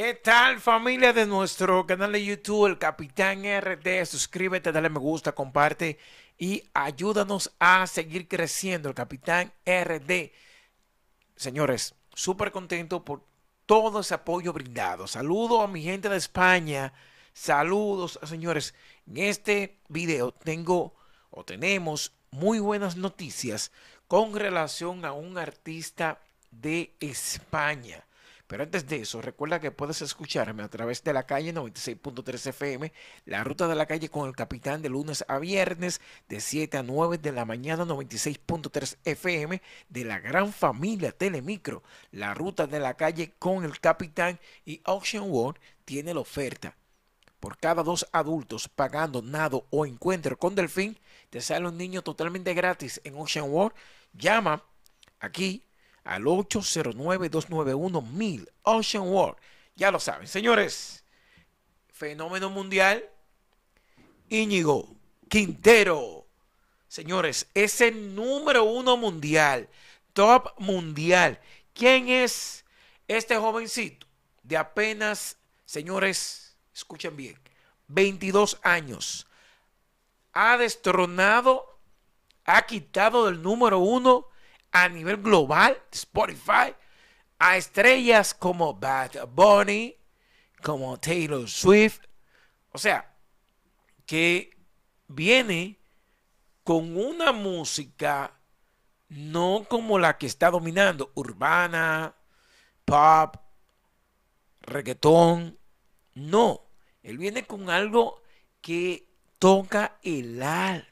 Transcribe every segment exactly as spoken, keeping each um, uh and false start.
¿Qué tal, familia de nuestro canal de YouTube, el Capitán R D? Suscríbete, dale me gusta, comparte y ayúdanos a seguir creciendo. El Capitán R D. Señores, súper contento por todo ese apoyo brindado. Saludos a mi gente de España. Saludos, señores. En este video tengo o tenemos muy buenas noticias con relación a un artista de España. Pero antes de eso, recuerda que puedes escucharme a través de la calle noventa y seis punto tres F M, la ruta de la calle con el capitán de lunes a viernes, de siete a nueve de la mañana, noventa y seis punto tres F M, de la gran familia Telemicro, la ruta de la calle con el capitán, y Ocean World tiene la oferta. Por cada dos adultos pagando nado o encuentro con delfín, te sale un niño totalmente gratis en Ocean World. Llama aquí al ocho cero nueve, dos nueve uno, mil Ocean World. Ya lo saben, señores. Fenómeno mundial, Íñigo Quintero. Señores, es el número uno mundial, top mundial. ¿Quién es este jovencito de apenas, señores, escuchen bien, veintidós años? Ha destronado, ha quitado del número uno a nivel global, Spotify, a estrellas como Bad Bunny, como Taylor Swift. O sea, que viene con una música no como la que está dominando, urbana, pop, reggaetón. No, él viene con algo que toca el alma.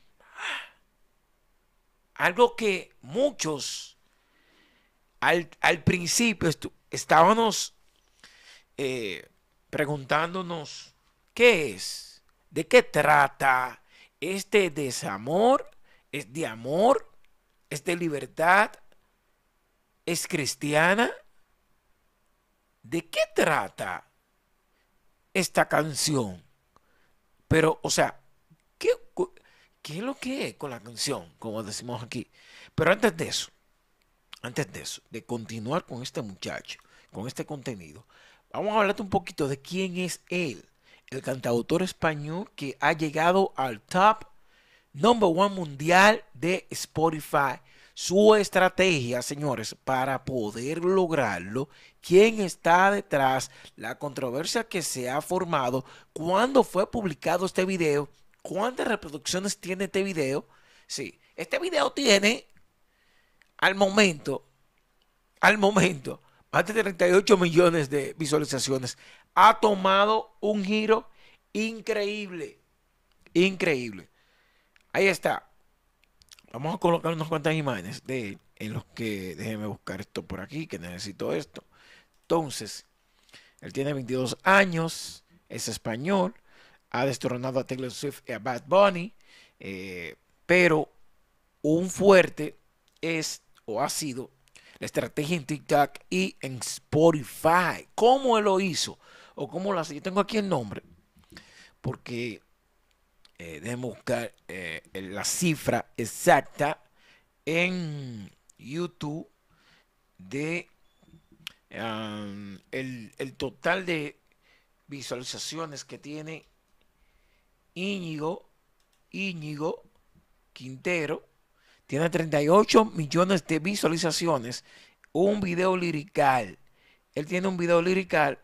Algo que muchos al, al principio estábamos eh, preguntándonos, ¿qué es? ¿De qué trata este desamor? ¿Es de amor? ¿Es de libertad? ¿Es cristiana? ¿De qué trata esta canción? Pero, o sea, ¿qué, qué es lo que es con la canción? Como decimos aquí. Pero antes de eso, antes de eso, de continuar con este muchacho, con este contenido, vamos a hablarte un poquito de quién es él, el cantautor español que ha llegado al top number one mundial de Spotify. Su estrategia, señores, para poder lograrlo, quién está detrás, la controversia que se ha formado, cuándo fue publicado este video, cuántas reproducciones tiene este video. Sí, este video tiene al momento, al momento, más de treinta y ocho millones de visualizaciones. Ha tomado un giro increíble, increíble. Ahí está. Vamos a colocar unas cuantas imágenes de él en los que, déjenme buscar esto por aquí, que necesito esto. Entonces, él tiene veintidós años, es español, ha destronado a Taylor Swift y a Bad Bunny, eh, pero un fuerte es o ha sido la estrategia en TikTok y en Spotify. ¿Cómo él lo hizo? O cómo lo hace. Yo tengo aquí el nombre, porque eh, déjenme buscar eh, la cifra exacta en YouTube de um, el, el total de visualizaciones que tiene Íñigo, Íñigo Quintero. Tiene treinta y ocho millones de visualizaciones. Un video lirical. Él tiene un video lirical.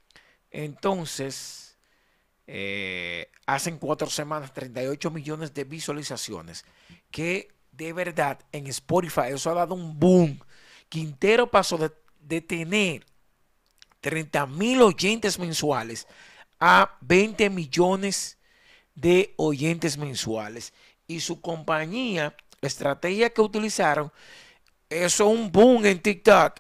Entonces, eh, hacen cuatro semanas, treinta y ocho millones de visualizaciones. Que de verdad en Spotify eso ha dado un boom. Quintero pasó de, de tener treinta mil oyentes mensuales a veinte millones de oyentes mensuales. Y su compañía, la estrategia que utilizaron, eso es un boom en TikTok.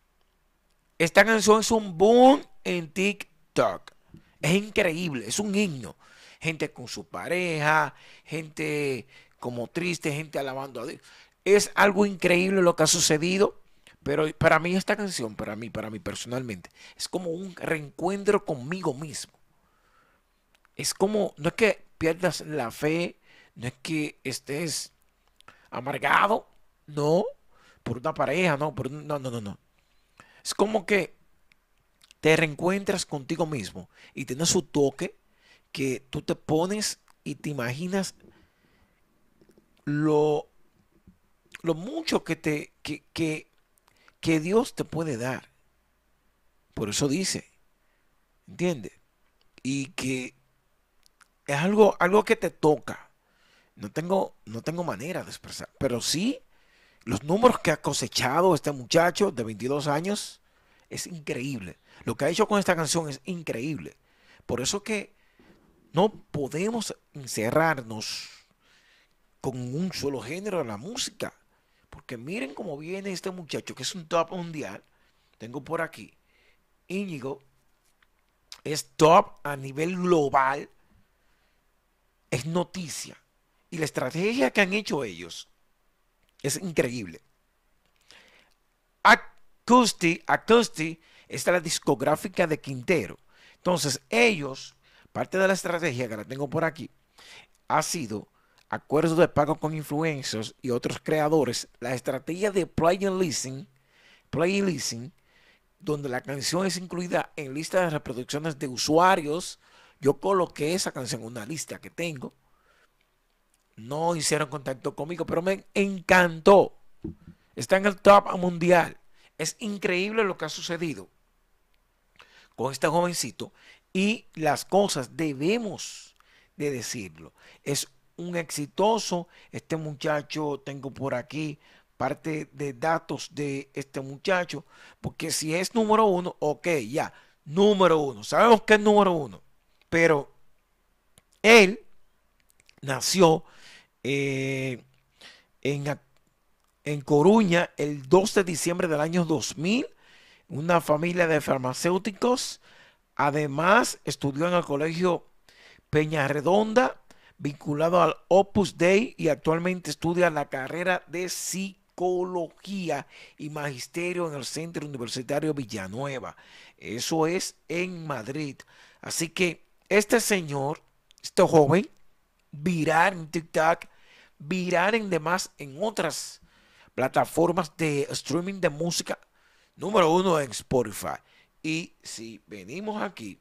Esta canción es un boom en TikTok. Es increíble, es un himno. Gente con su pareja, gente como triste, gente alabando a Dios. Es algo increíble lo que ha sucedido. Pero para mí esta canción, para mí, para mí personalmente, es como un reencuentro conmigo mismo. Es como, no es que pierdas la fe, no es que estés amargado, no, por una pareja, no, por, no, no, no, no. Es como que te reencuentras contigo mismo y tienes su toque que tú te pones y te imaginas lo, lo mucho que, te, que, que, que Dios te puede dar. Por eso dice, ¿entiendes? Y que es algo, algo que te toca. No tengo, no tengo manera de expresar, pero sí, los números que ha cosechado este muchacho de veintidós años es increíble. Lo que ha hecho con esta canción es increíble. Por eso que no podemos encerrarnos con un solo género de la música. Porque miren cómo viene este muchacho, que es un top mundial. Tengo por aquí. Íñigo es top a nivel global. Es noticia. Y la estrategia que han hecho ellos es increíble. Acoustic, Acoustic es la discográfica de Quintero. Entonces, ellos, parte de la estrategia que la tengo por aquí, ha sido acuerdos de pago con influencers y otros creadores. La estrategia de play and listen, play and listen, donde la canción es incluida en lista de reproducciones de usuarios. Yo coloqué esa canción en una lista que tengo. No hicieron contacto conmigo, pero me encantó. Está en el top mundial. Es increíble lo que ha sucedido con este jovencito y las cosas debemos de decirlo. Es un exitoso. Este muchacho, tengo por aquí parte de datos de este muchacho, porque si es número uno, ok, ya, número uno. Sabemos que es número uno, pero él nació eh, en, en Coruña el dos de diciembre del año dos mil, una familia de farmacéuticos. Además, estudió en el colegio Peñarredonda, vinculado al Opus Dei, y actualmente estudia la carrera de psicología y magisterio en el Centro Universitario Villanueva. Eso es en Madrid. Así que este señor, este joven, viral en TikTok, viral en demás, en otras plataformas de streaming de música, número uno en Spotify. Y si venimos aquí,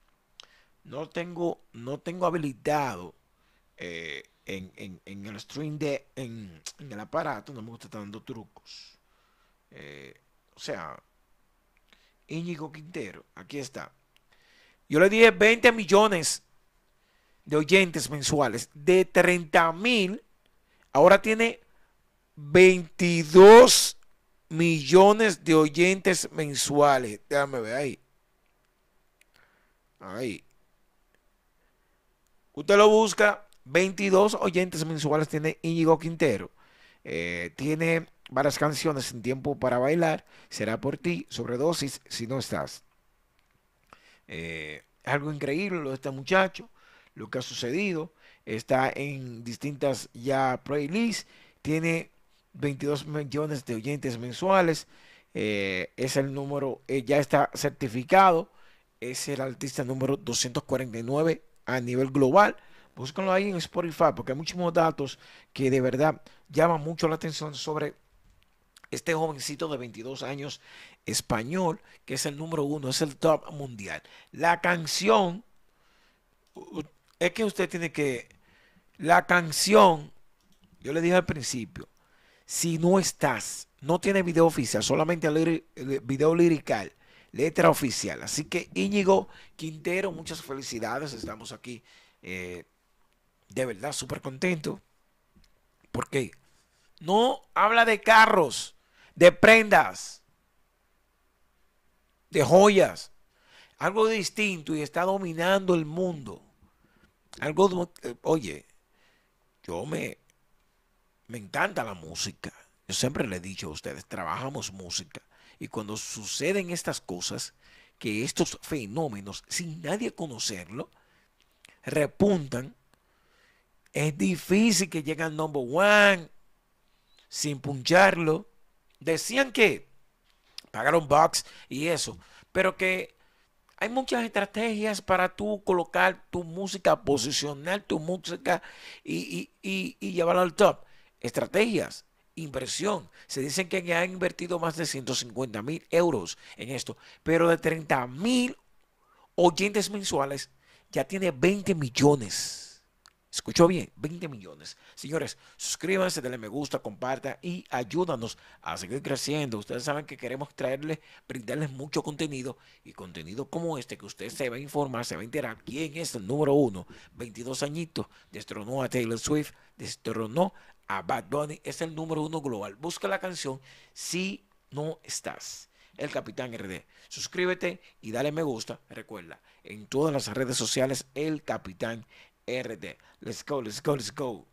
no tengo, no tengo habilitado eh, en, en, en el stream de, en, en el aparato, no me gusta estar dando trucos. Eh, o sea, Íñigo Quintero, aquí está. Yo le dije veinte millones de oyentes mensuales. De treinta mil, ahora tiene veintidós millones de oyentes mensuales. Déjame ver ahí. Ahí. Usted lo busca. veintidós oyentes mensuales tiene Íñigo Quintero. Eh, tiene varias canciones en Tiempo para Bailar. Será por ti. Sobredosis si no estás. Eh, es algo increíble lo de este muchacho. Lo que ha sucedido. Está en distintas ya playlists. Tiene veintidós millones de oyentes mensuales. Eh, es el número, eh, ya está certificado. Es el artista número doscientos cuarenta y nueve a nivel global. Búsquenlo ahí en Spotify porque hay muchísimos datos que de verdad llaman mucho la atención sobre este jovencito de veintidós años español, que es el número uno, es el top mundial. La canción, es que usted tiene que, la canción, yo le dije al principio, si no estás, no tiene video oficial, solamente el video lirical, letra oficial. Así que Íñigo Quintero, muchas felicidades. Estamos aquí eh, de verdad súper contentos. Porque no habla de carros, de prendas, de joyas. Algo distinto y está dominando el mundo. Algo, eh, oye, yo me, me encanta la música. Yo siempre le he dicho a ustedes, trabajamos música. Y cuando suceden estas cosas, que estos fenómenos, sin nadie conocerlo, repuntan, es difícil que llegue al number one sin puncharlo. Decían que pagaron box y eso, pero que hay muchas estrategias para tú colocar tu música, posicionar tu música y, y, y, y llevarla al top. Estrategias. inversión. Se dicen que han invertido más de ciento cincuenta mil euros en esto, pero de treinta mil oyentes mensuales ya tiene veinte millones. Escuchó bien, veinte millones. Señores, suscríbanse, denle me gusta, compartan y ayúdanos a seguir creciendo. Ustedes saben que queremos traerles, brindarles mucho contenido y contenido como este que usted se va a informar, se va a enterar quién es el número uno. veintidós añitos, destronó a Taylor Swift, destronó a Bad Bunny, es el número uno global. Busca la canción Si No Estás. El Capitán R D. Suscríbete y dale me gusta. Recuerda, en todas las redes sociales, El Capitán R D. Let's go, let's go, let's go.